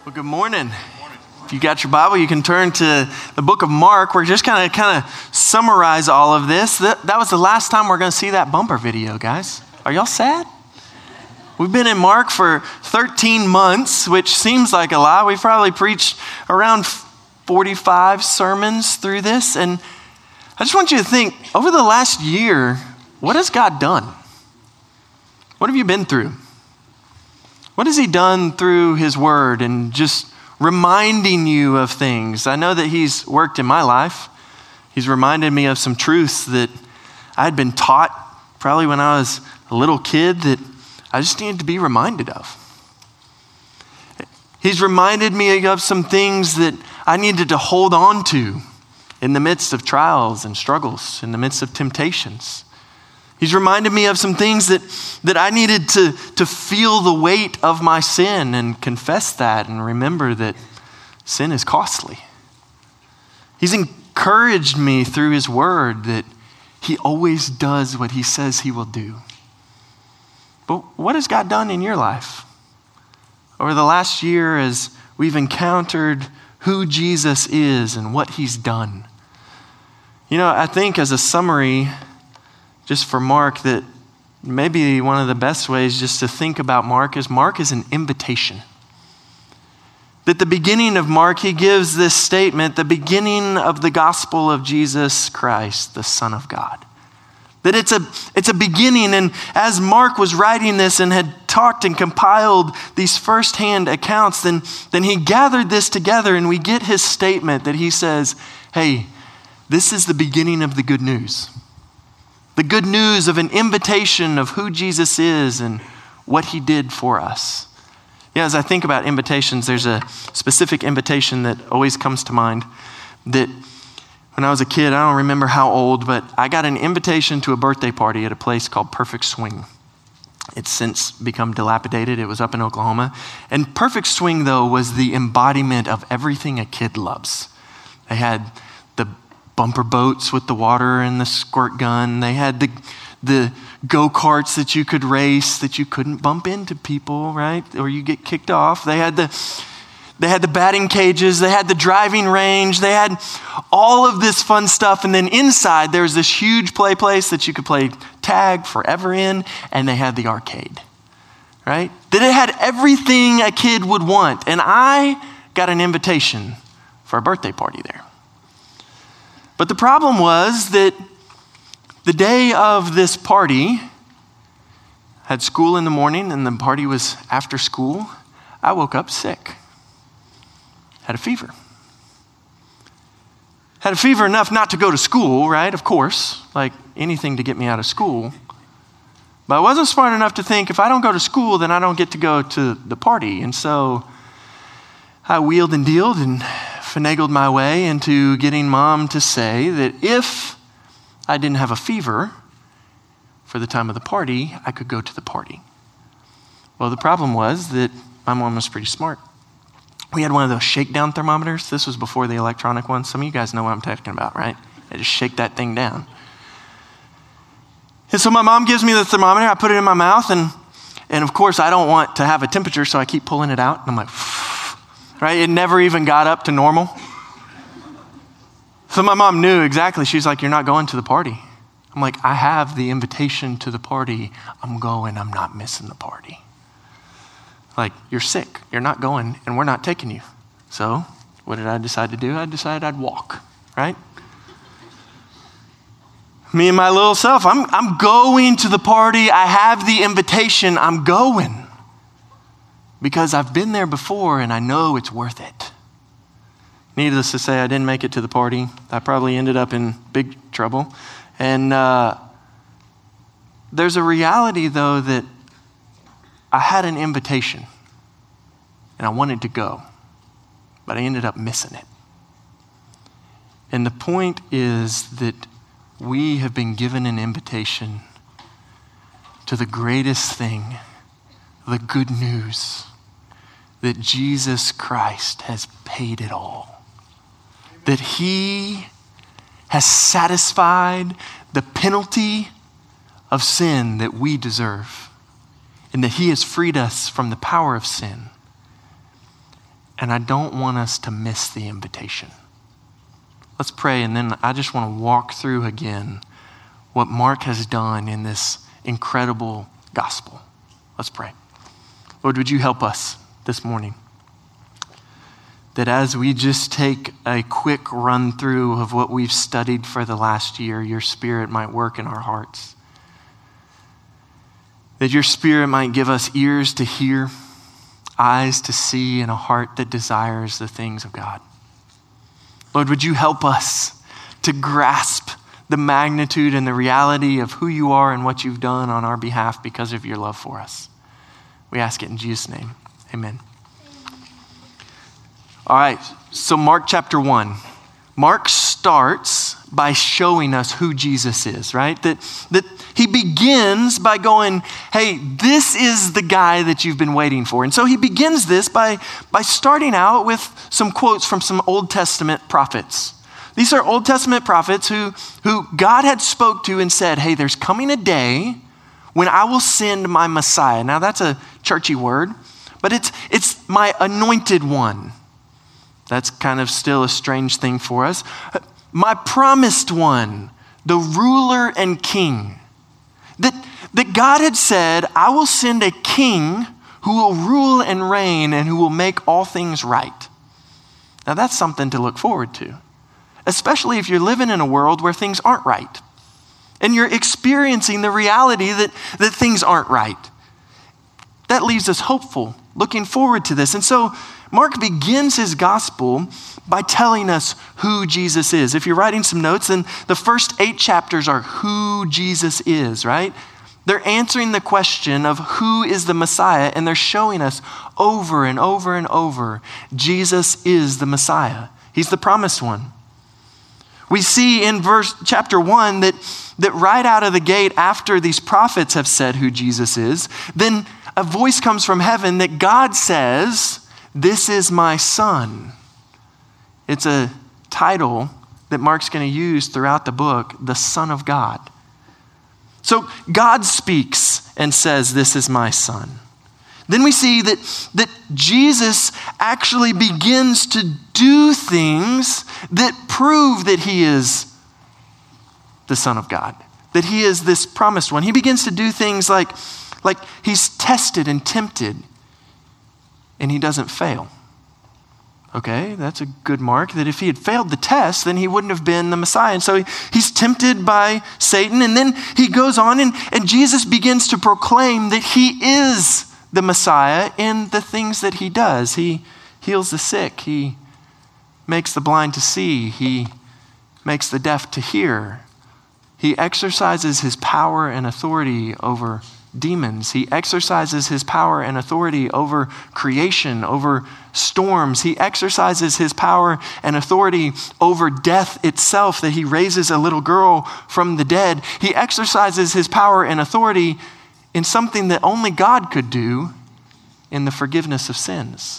Well, good morning. If you got your Bible, you can turn to the book of Mark. We're just kind of summarize all of this. That was the last time we're going to see that bumper video, guys. Are y'all sad? We've been in Mark for 13 months, which seems like a lot. We've probably preached around 45 sermons through this. And I just want you to think, over the last year, what has God done? What have you been through? What has he done through his word and just reminding you of things? I know that he's worked in my life. He's reminded me of some truths that I had been taught probably when I was a little kid that I just needed to be reminded of. He's reminded me of some things that I needed to hold on to in the midst of trials and struggles, in the midst of temptations. He's reminded me of some things that I needed to feel the weight of my sin and confess that and remember that sin is costly. He's encouraged me through his word that he always does what he says he will do. But what has God done in your life? Over the last year, as we've encountered who Jesus is and what he's done. You know, I think as a summary, just for Mark, that maybe one of the best ways just to think about Mark is an invitation. At the beginning of Mark, he gives this statement, the beginning of the gospel of Jesus Christ, the Son of God. That it's a beginning, and as Mark was writing this and had talked and compiled these firsthand accounts, then he gathered this together and we get his statement that he says, hey, this is the beginning of the good news. The good news of an invitation of who Jesus is and what he did for us. Yeah, as I think about invitations, there's a specific invitation that always comes to mind that when I was a kid, I don't remember how old, but I got an invitation to a birthday party at a place called Perfect Swing. It's since become dilapidated. It was up in Oklahoma. And Perfect Swing, though, was the embodiment of everything a kid loves. They had the bumper boats with the water and the squirt gun. They had the go-karts that you could race that you couldn't bump into people, right? Or you get kicked off. They had the batting cages. They had the driving range. They had all of this fun stuff. And then inside, there was this huge play place that you could play tag forever in. And they had the arcade, right? That it had everything a kid would want. And I got an invitation for a birthday party there. But the problem was that the day of this party, had school in the morning and the party was after school. I woke up sick. Had a fever. Had a fever enough not to go to school, right? Of course, like anything to get me out of school. But I wasn't smart enough to think if I don't go to school, then I don't get to go to the party. And so I wheeled and dealed and finagled my way into getting mom to say that if I didn't have a fever for the time of the party, I could go to the party. Well, the problem was that my mom was pretty smart. We had one of those shakedown thermometers. This was before the electronic one. Some of you guys know what I'm talking about, right? I just shake that thing down. And so my mom gives me the thermometer. I put it in my mouth, and of course, I don't want to have a temperature, so I keep pulling it out. And I'm like, right? It never even got up to normal. So my mom knew exactly. She's like, you're not going to the party. I'm like, I have the invitation to the party. I'm going. I'm not missing the party. Like, you're sick. You're not going, and we're not taking you. So what did I decide to do? I decided I'd walk, right? Me and my little self, I'm going to the party. I have the invitation. I'm going. Because I've been there before and I know it's worth it. Needless to say, I didn't make it to the party. I probably ended up in big trouble. And there's a reality, though, that I had an invitation and I wanted to go, but I ended up missing it. And the point is that we have been given an invitation to the greatest thing, the good news, that Jesus Christ has paid it all. That he has satisfied the penalty of sin that we deserve. And that he has freed us from the power of sin. And I don't want us to miss the invitation. Let's pray, and then I just want to walk through again what Mark has done in this incredible gospel. Let's pray. Lord, would you help us this morning? That as we just take a quick run through of what we've studied for the last year, your Spirit might work in our hearts. That your Spirit might give us ears to hear, eyes to see, and a heart that desires the things of God. Lord, would you help us to grasp the magnitude and the reality of who you are and what you've done on our behalf because of your love for us. We ask it in Jesus' name. Amen. All right, so Mark chapter 1. Mark starts by showing us who Jesus is, right? That he begins by going, hey, this is the guy that you've been waiting for. And so he begins this by starting out with some quotes from some Old Testament prophets. These are Old Testament prophets who God had spoke to and said, hey, there's coming a day when I will send my Messiah. Now that's a churchy word, but it's my anointed one. That's kind of still a strange thing for us. My promised one, the ruler and king. That God had said, I will send a king who will rule and reign and who will make all things right. Now that's something to look forward to, especially if you're living in a world where things aren't right and you're experiencing the reality that things aren't right. That leaves us hopeful, looking forward to this. And so Mark begins his gospel by telling us who Jesus is. If you're writing some notes, then the first 8 chapters are who Jesus is, right? They're answering the question of who is the Messiah, and they're showing us over and over and over, Jesus is the Messiah. He's the promised one. We see in chapter 1 that right out of the gate, after these prophets have said who Jesus is, then a voice comes from heaven that God says, this is my son. It's a title that Mark's going to use throughout the book, the Son of God. So God speaks and says, this is my son. Then we see that Jesus actually begins to do things that prove that he is the Son of God, that he is this promised one. He begins to do things like he's tested and tempted, and he doesn't fail. Okay, that's a good mark, that if he had failed the test, then he wouldn't have been the Messiah. And so he's tempted by Satan, and then he goes on and Jesus begins to proclaim that he is the Messiah in the things that he does. He heals the sick. He makes the blind to see. He makes the deaf to hear. He exercises his power and authority over demons. He exercises his power and authority over creation, over storms. He exercises his power and authority over death itself, that he raises a little girl from the dead. He exercises his power and authority in something that only God could do, in the forgiveness of sins.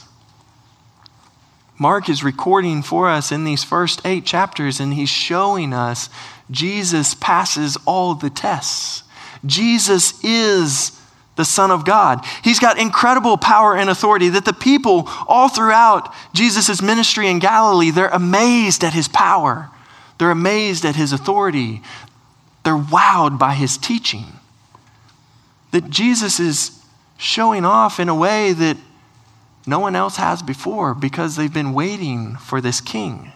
Mark is recording for us in these first 8 chapters, and he's showing us Jesus passes all the tests. Jesus is the Son of God. He's got incredible power and authority that the people all throughout Jesus' ministry in Galilee, they're amazed at his power. They're amazed at his authority. They're wowed by his teaching. That Jesus is showing off in a way that no one else has before, because they've been waiting for this king.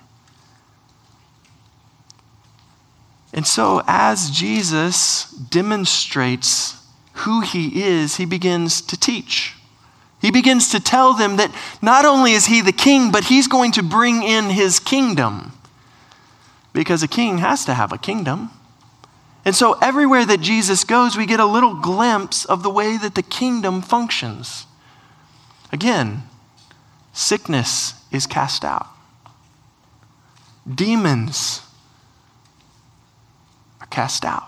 And so as Jesus demonstrates who he is, he begins to teach. He begins to tell them that not only is he the king, but he's going to bring in his kingdom. Because a king has to have a kingdom. And so everywhere that Jesus goes, we get a little glimpse of the way that the kingdom functions. Again, sickness is cast out. Demons are cast out.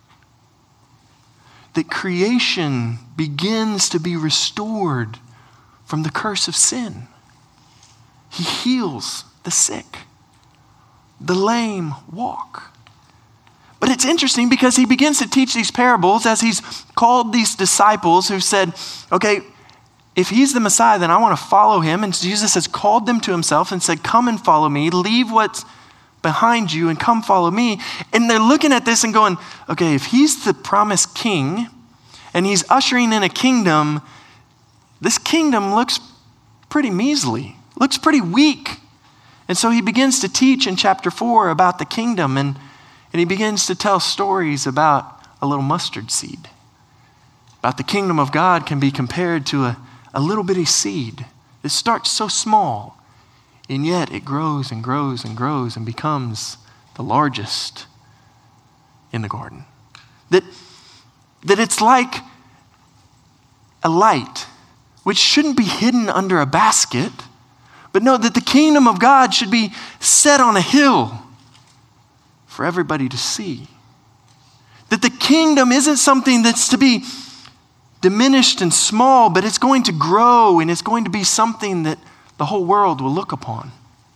That creation begins to be restored from the curse of sin. He heals the sick. The lame walk. But it's interesting because he begins to teach these parables as he's called these disciples who said, okay, if he's the Messiah, then I want to follow him. And Jesus has called them to himself and said, come and follow me. Leave what's behind you and come follow me. And they're looking at this and going, okay, if he's the promised king and he's ushering in a kingdom, this kingdom looks pretty measly, looks pretty weak. And so he begins to teach in chapter 4 about the kingdom, and he begins to tell stories about a little mustard seed. About the kingdom of God can be compared to a little bitty seed. It starts so small, and yet it grows and grows and grows and becomes the largest in the garden. That it's like a light, which shouldn't be hidden under a basket, but no, that the kingdom of God should be set on a hill for everybody to see. That the kingdom isn't something that's to be diminished and small, but it's going to grow and it's going to be something that the whole world will look upon.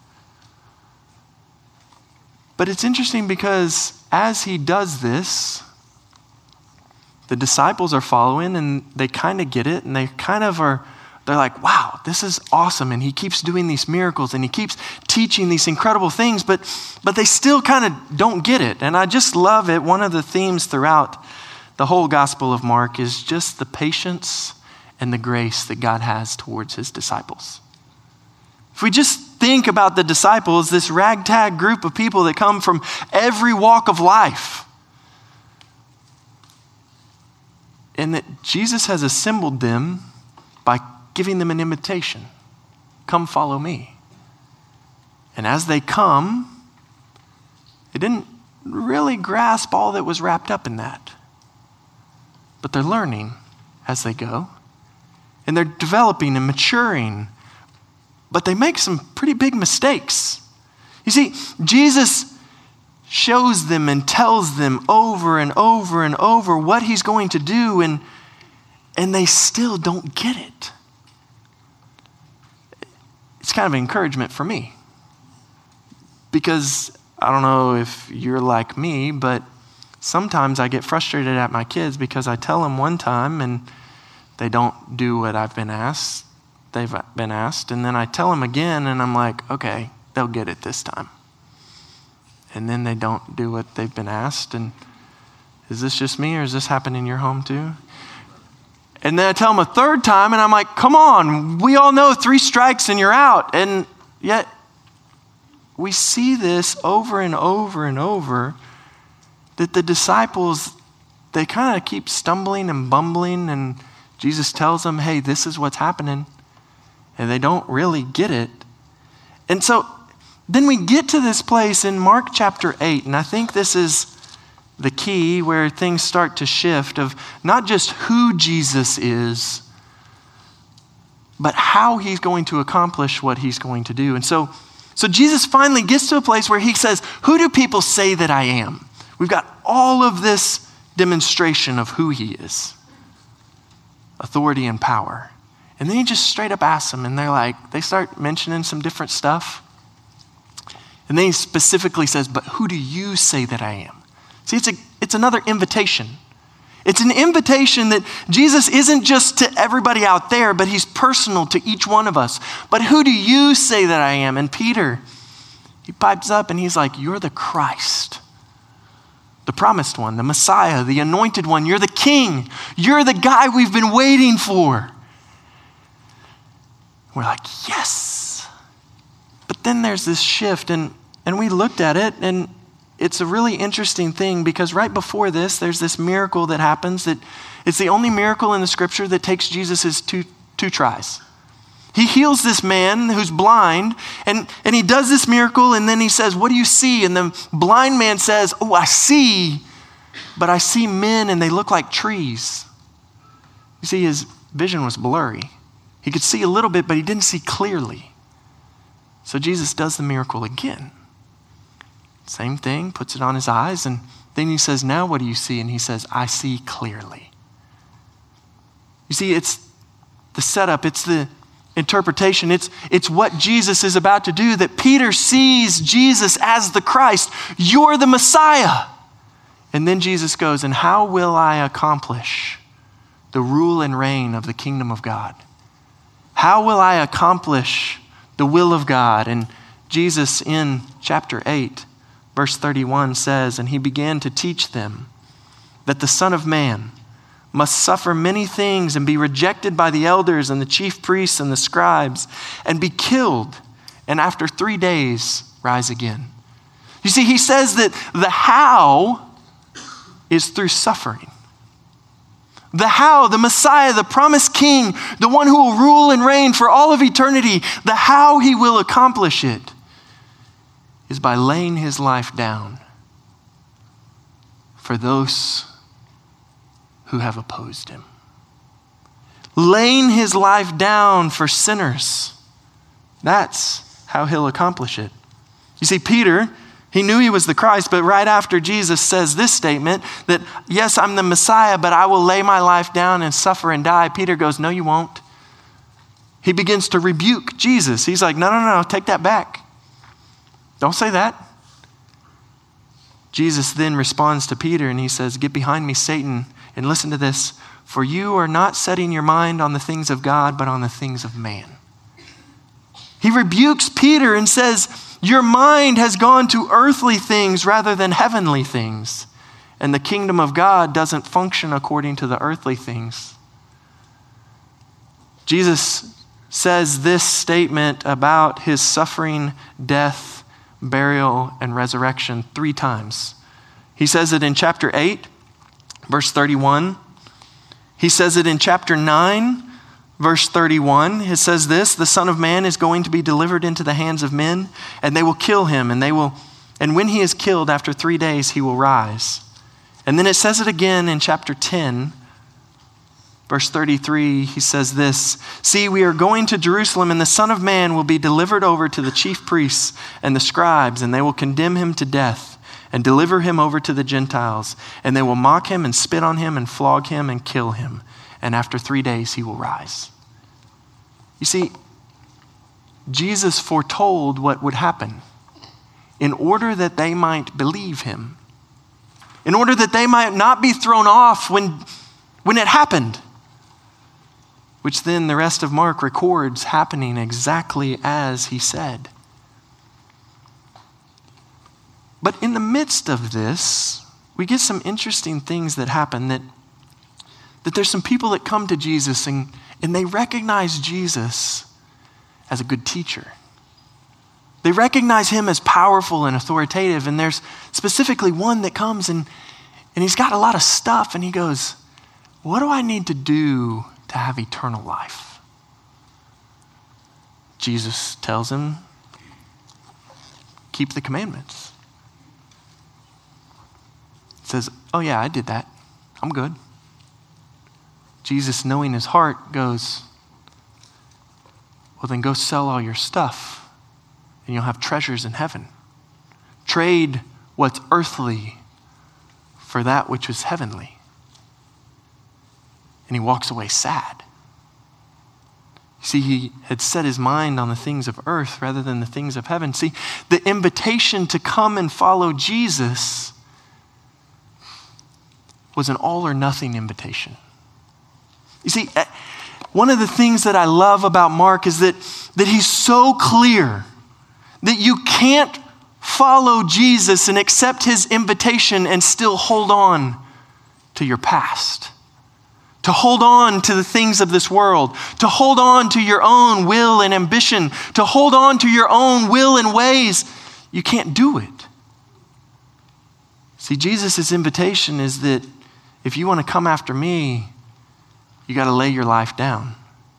But it's interesting because as he does this, the disciples are following and they kind of get it and they're like, wow, this is awesome. And he keeps doing these miracles and he keeps teaching these incredible things, but they still kind of don't get it. And I just love it. One of the themes throughout the whole Gospel of Mark is just the patience and the grace that God has towards his disciples. If we just think about the disciples, this ragtag group of people that come from every walk of life, and that Jesus has assembled them by giving them an invitation. Come follow me. And as they come, they didn't really grasp all that was wrapped up in that. But they're learning as they go. And they're developing and maturing. But they make some pretty big mistakes. You see, Jesus shows them and tells them over and over and over what he's going to do, and they still don't get it. It's kind of an encouragement for me. Because I don't know if you're like me, but sometimes I get frustrated at my kids because I tell them one time and they don't do what they've been asked, and then I tell them again and I'm like, okay, they'll get it this time. And then they don't do what they've been asked. And is this just me or is this happening in your home too? And then I tell them a third time and I'm like, come on, we all know 3 strikes and you're out. And yet we see this over and over and over, that the disciples, they kind of keep stumbling and bumbling, and Jesus tells them, hey, this is what's happening. And they don't really get it. And so then we get to this place in Mark chapter 8, and I think this is the key where things start to shift of not just who Jesus is, but how he's going to accomplish what he's going to do. And so Jesus finally gets to a place where he says, who do people say that I am? We've got all of this demonstration of who he is. Authority and power. And then he just straight up asks them, and they start mentioning some different stuff. And then he specifically says, but who do you say that I am? See, it's another invitation. It's an invitation that Jesus isn't just to everybody out there, but he's personal to each one of us. But who do you say that I am? And Peter, he pipes up and he's like, you're the Christ, the promised one, the Messiah, the anointed one. You're the king. You're the guy we've been waiting for. We're like, yes. But then there's this shift, and we looked at it, and it's a really interesting thing because right before this, there's this miracle that happens that it's the only miracle in the scripture that takes Jesus' two tries. He heals this man who's blind, and he does this miracle, and then he says, what do you see? And the blind man says, oh, I see, but I see men and they look like trees. You see, his vision was blurry. He could see a little bit, but he didn't see clearly. So Jesus does the miracle again. Same thing, puts it on his eyes, and then he says, now what do you see? And he says, I see clearly. You see, it's the setup, it's the interpretation, it's what Jesus is about to do, that Peter sees Jesus as the Christ. You're the Messiah. And then Jesus goes, and how will I accomplish the rule and reign of the kingdom of God? How will I accomplish the will of God? And Jesus in chapter 8, verse 31 says, and he began to teach them that the Son of Man must suffer many things and be rejected by the elders and the chief priests and the scribes and be killed, and after 3 days rise again. You see, he says that the how is through suffering. The how, the Messiah, the promised King, the one who will rule and reign for all of eternity, the how he will accomplish it is by laying his life down for those who have opposed him. Laying his life down for sinners. That's how he'll accomplish it. You see, Peter, he knew he was the Christ, but right after Jesus says this statement that, yes, I'm the Messiah, but I will lay my life down and suffer and die, Peter goes, no, you won't. He begins to rebuke Jesus. He's like, no, take that back. Don't say that. Jesus then responds to Peter and he says, get behind me, Satan, and listen to this. For you are not setting your mind on the things of God, but on the things of man. He rebukes Peter and says, your mind has gone to earthly things rather than heavenly things. And the kingdom of God doesn't function according to the earthly things. Jesus says this statement about his suffering, death, burial, and resurrection 3 times. He says it in chapter 8, verse 31. He says it in chapter 9, verse 31. It says this, the Son of Man is going to be delivered into the hands of men, and they will kill him, and when he is killed, after 3 days, he will rise. And then it says it again in chapter 10, verse 33. He says this, see, we are going to Jerusalem, and the Son of Man will be delivered over to the chief priests and the scribes, and they will condemn him to death and deliver him over to the Gentiles, and they will mock him and spit on him and flog him and kill him. And after 3 days, he will rise. You see, Jesus foretold what would happen in order that they might believe him, in order that they might not be thrown off when it happened, which then the rest of Mark records happening exactly as he said. But in the midst of this, we get some interesting things that happen, that there's some people that come to Jesus and they recognize Jesus as a good teacher. They recognize him as powerful and authoritative, and there's specifically one that comes and he's got a lot of stuff, and he goes, what do I need to do to have eternal life? Jesus tells him, keep the commandments. Says, oh yeah, I did that. I'm good. Jesus, knowing his heart, goes, well, then go sell all your stuff and you'll have treasures in heaven. Trade what's earthly for that which is heavenly. And he walks away sad. You see, he had set his mind on the things of earth rather than the things of heaven. See, the invitation to come and follow Jesus was an all or nothing invitation. You see, one of the things that I love about Mark is that he's so clear that you can't follow Jesus and accept his invitation and still hold on to your past, to hold on to the things of this world, to hold on to your own will and ambition, to hold on to your own will and ways. You can't do it. See, Jesus' invitation is that if you want to come after me, you got to lay your life down.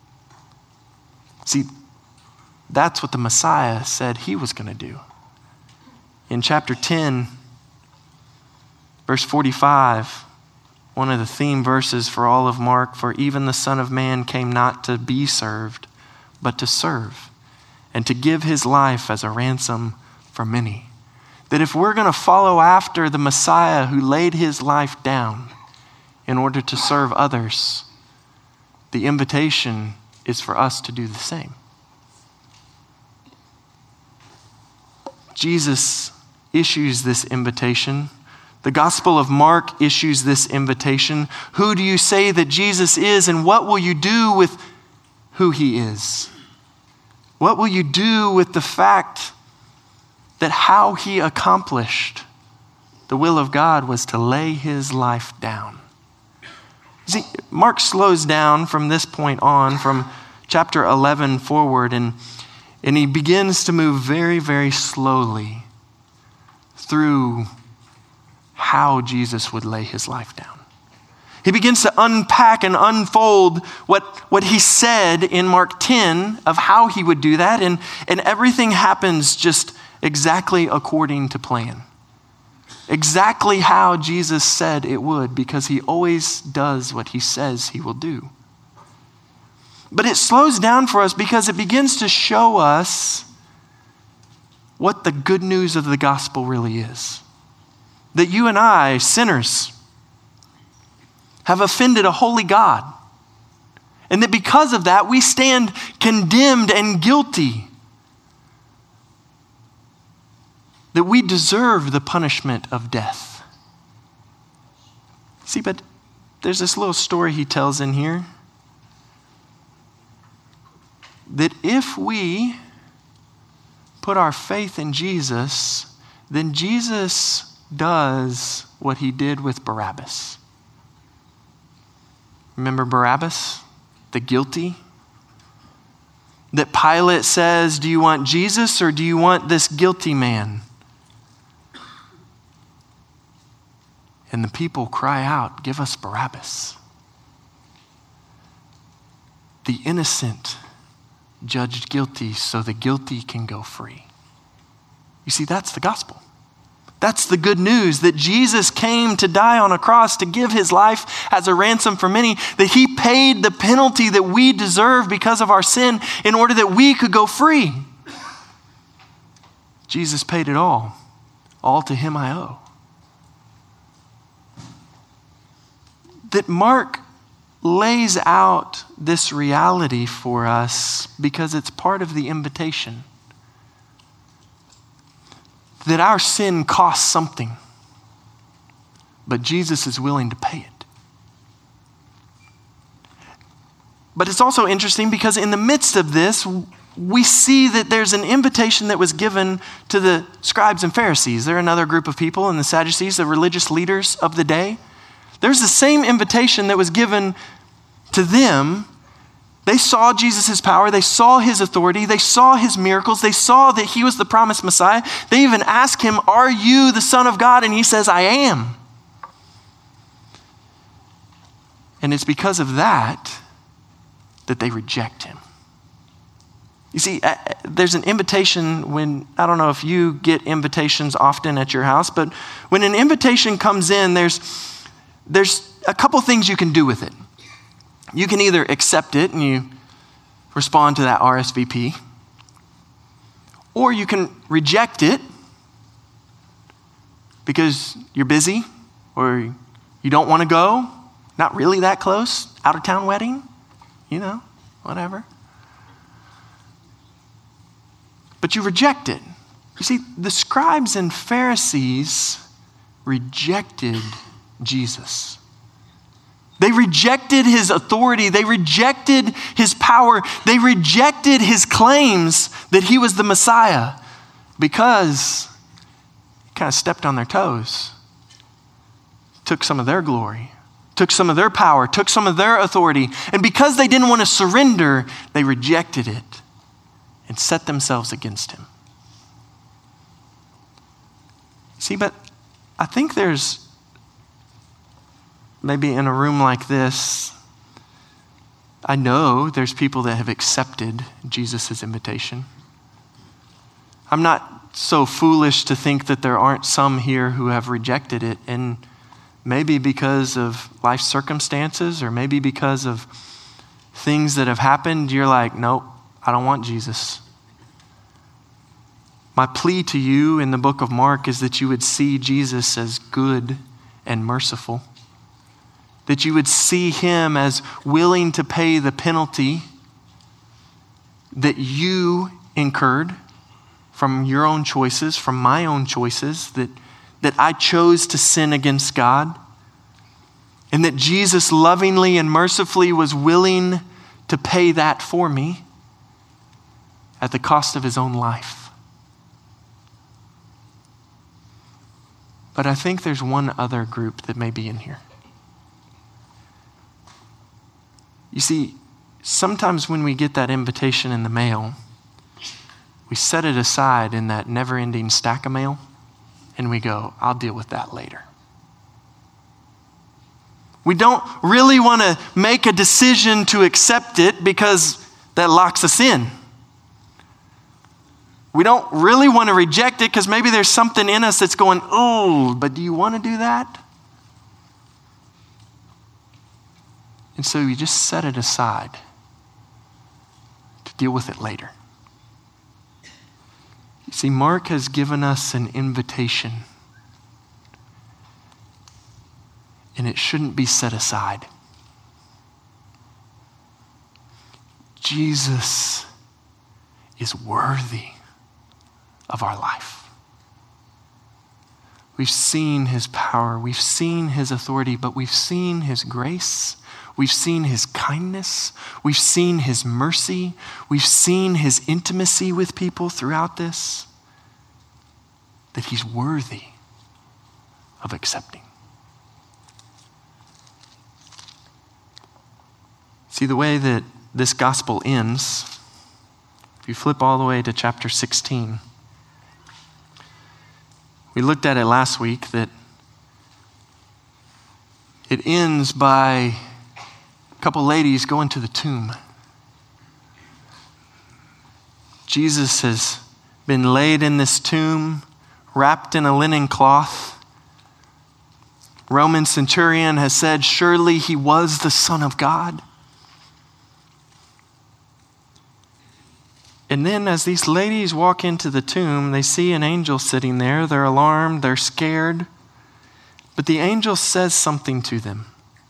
See, that's what the Messiah said he was going to do. In chapter 10, verse 45, one of the theme verses for all of Mark, for even the Son of Man came not to be served, but to serve, and to give his life as a ransom for many. That if we're going to follow after the Messiah who laid his life down in order to serve others, the invitation is for us to do the same. Jesus issues this invitation. The Gospel of Mark issues this invitation. Who do you say that Jesus is, and what will you do with who he is? What will you do with the fact that how he accomplished the will of God was to lay his life down? See, Mark slows down from this point on, from chapter 11 forward, and he begins to move very, very slowly through how Jesus would lay his life down. He begins to unpack and unfold what he said in Mark 10 of how he would do that, and everything happens just exactly according to plan. Exactly how Jesus said it would, because he always does what he says he will do. But it slows down for us because it begins to show us what the good news of the gospel really is. That you and I, sinners, have offended a holy God. And that because of that, we stand condemned and guilty. That we deserve the punishment of death. See, but there's this little story he tells in here. That if we put our faith in Jesus, then Jesus does what he did with Barabbas. Remember Barabbas, the guilty? That Pilate says, do you want Jesus or do you want this guilty man? And the people cry out, give us Barabbas. The innocent judged guilty so the guilty can go free. You see, that's the gospel. That's the good news, that Jesus came to die on a cross to give his life as a ransom for many, that he paid the penalty that we deserve because of our sin in order that we could go free. Jesus paid it all. All to him I owe. That Mark lays out this reality for us because it's part of the invitation. That our sin costs something, but Jesus is willing to pay it. But it's also interesting because in the midst of this, we see that there's an invitation that was given to the scribes and Pharisees. They're another group of people, and the Sadducees, the religious leaders of the day. There's the same invitation that was given to them. They saw Jesus' power. They saw his authority. They saw his miracles. They saw that he was the promised Messiah. They even asked him, are you the Son of God? And he says, I am. And it's because of that they reject him. You see, there's an invitation when, I don't know if you get invitations often at your house, but when an invitation comes in, there's a couple things you can do with it. You can either accept it and you respond to that RSVP, or you can reject it because you're busy or you don't want to go, not really that close, out of town wedding, whatever. But you reject it. You see, the scribes and Pharisees rejected Jesus. They rejected his authority. They rejected his power. They rejected his claims that he was the Messiah because he kind of stepped on their toes, took some of their glory, took some of their power, took some of their authority. And because they didn't want to surrender, they rejected it and set themselves against him. See, but I think there's maybe in a room like this, I know there's people that have accepted Jesus' invitation. I'm not so foolish to think that there aren't some here who have rejected it, and maybe because of life circumstances or maybe because of things that have happened, you're like, nope, I don't want Jesus. My plea to you in the book of Mark is that you would see Jesus as good and merciful. That you would see him as willing to pay the penalty that you incurred from your own choices, from my own choices, that I chose to sin against God. And that Jesus lovingly and mercifully was willing to pay that for me at the cost of his own life. But I think there's one other group that may be in here. You see, sometimes when we get that invitation in the mail, we set it aside in that never-ending stack of mail, and we go, I'll deal with that later. We don't really want to make a decision to accept it because that locks us in. We don't really want to reject it because maybe there's something in us that's going, oh, but do you want to do that? And so you just set it aside to deal with it later. You see, Mark has given us an invitation, and it shouldn't be set aside. Jesus is worthy of our life. We've seen his power, we've seen his authority, but we've seen his grace, we've seen his kindness, we've seen his mercy, we've seen his intimacy with people throughout this, that he's worthy of accepting. See, the way that this gospel ends, if you flip all the way to chapter 16, we looked at it last week, that it ends by a couple ladies going to the tomb. Jesus has been laid in this tomb, wrapped in a linen cloth. Roman centurion has said, surely he was the Son of God. And then as these ladies walk into the tomb, they see an angel sitting there. They're alarmed, they're scared. But the angel says something to them.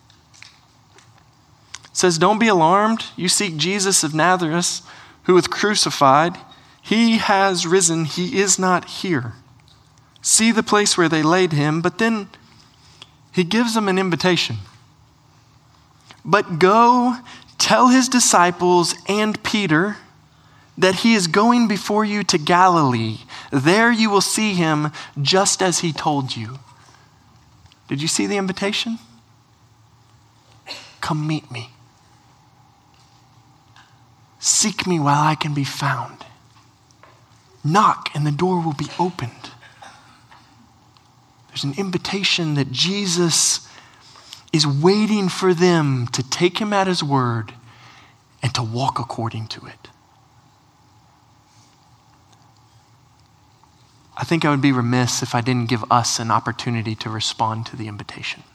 It says, don't be alarmed. You seek Jesus of Nazareth, who was crucified. He has risen. He is not here. See the place where they laid him. But then he gives them an invitation. But go tell his disciples and Peter that he is going before you to Galilee. There you will see him just as he told you. Did you see the invitation? Come meet me. Seek me while I can be found. Knock and the door will be opened. There's an invitation that Jesus is waiting for them to take him at his word and to walk according to it. I think I would be remiss if I didn't give us an opportunity to respond to the invitation.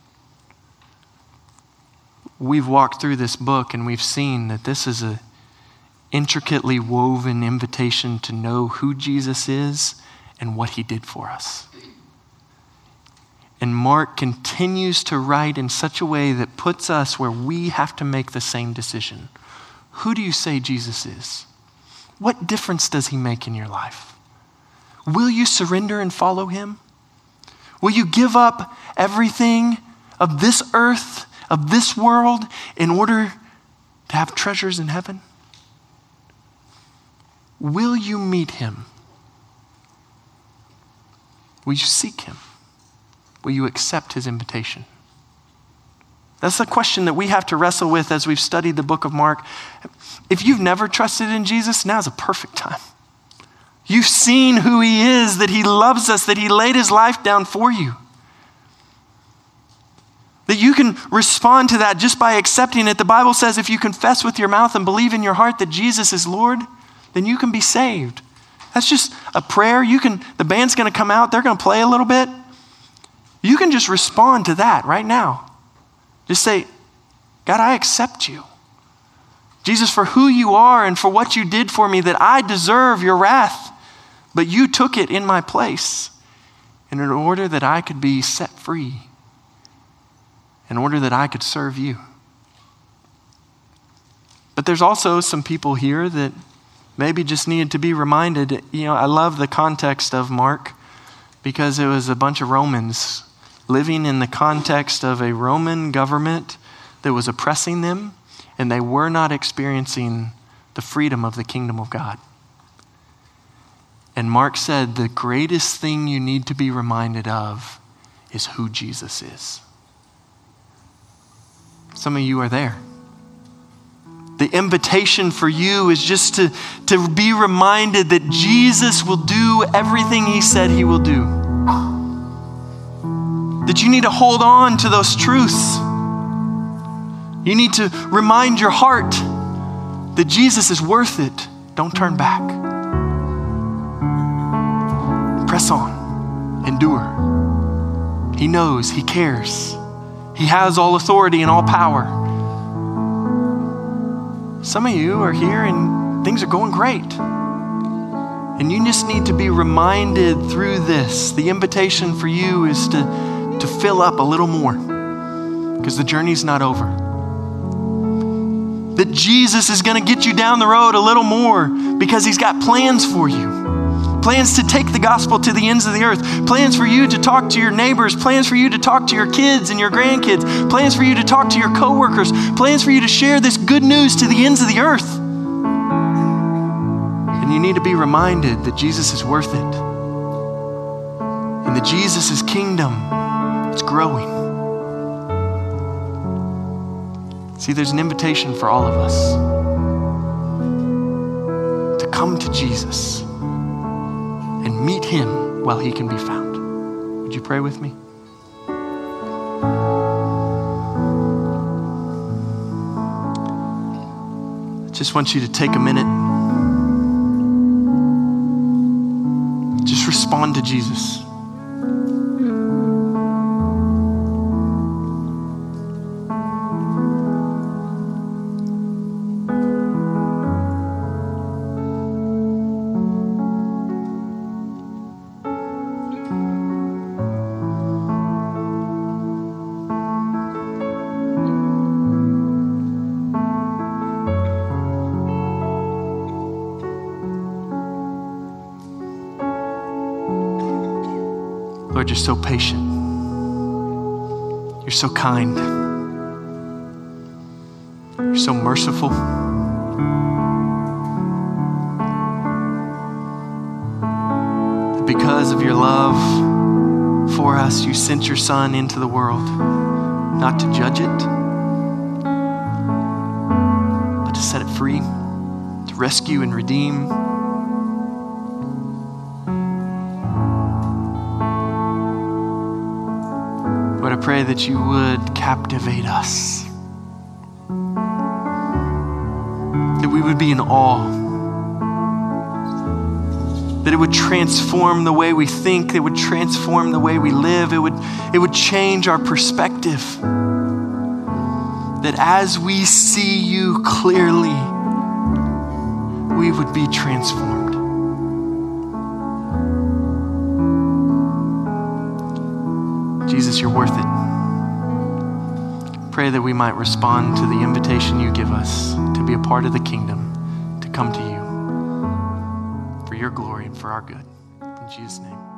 We've walked through this book and we've seen that this is an intricately woven invitation to know who Jesus is and what he did for us. And Mark continues to write in such a way that puts us where we have to make the same decision. Who do you say Jesus is? What difference does he make in your life? Will you surrender and follow him? Will you give up everything of this earth, of this world, in order to have treasures in heaven? Will you meet him? Will you seek him? Will you accept his invitation? That's the question that we have to wrestle with as we've studied the book of Mark. If you've never trusted in Jesus, now's a perfect time. You've seen who he is, that he loves us, that he laid his life down for you. That you can respond to that just by accepting it. The Bible says if you confess with your mouth and believe in your heart that Jesus is Lord, then you can be saved. That's just a prayer. The band's going to come out. They're going to play a little bit. You can just respond to that right now. Just say, God, I accept you. Jesus, for who you are and for what you did for me, that I deserve your wrath, but you took it in my place in order that I could be set free, in order that I could serve you. But there's also some people here that maybe just needed to be reminded. I love the context of Mark because it was a bunch of Romans living in the context of a Roman government that was oppressing them and they were not experiencing the freedom of the kingdom of God. And Mark said the greatest thing you need to be reminded of is who Jesus is. Some of you are there. The invitation for you is just to be reminded that Jesus will do everything he said he will do. That you need to hold on to those truths. You need to remind your heart that Jesus is worth it. Don't turn back. Press on. Endure. He knows. He cares. He has all authority and all power. Some of you are here and things are going great. And you just need to be reminded through this. The invitation for you is to fill up a little more, because the journey's not over. That Jesus is going to get you down the road a little more because he's got plans for you. Plans to take the gospel to the ends of the earth. Plans for you to talk to your neighbors. Plans for you to talk to your kids and your grandkids. Plans for you to talk to your coworkers. Plans for you to share this good news to the ends of the earth. And you need to be reminded that Jesus is worth it. And that Jesus' kingdom is growing. See, there's an invitation for all of us to come to Jesus and meet him while he can be found. Would you pray with me? I just want you to take a minute. Just respond to Jesus. Lord, you're so patient. You're so kind. You're so merciful. Because of your love for us, you sent your Son into the world, not to judge it, but to set it free, to rescue and redeem. Lord, I pray that you would captivate us, that we would be in awe, that it would transform the way we think, it would transform the way we live, it would change our perspective, that as we see you clearly, we would be transformed. Jesus, you're worth it. Pray that we might respond to the invitation you give us to be a part of the kingdom, to come to you for your glory and for our good. In Jesus' name.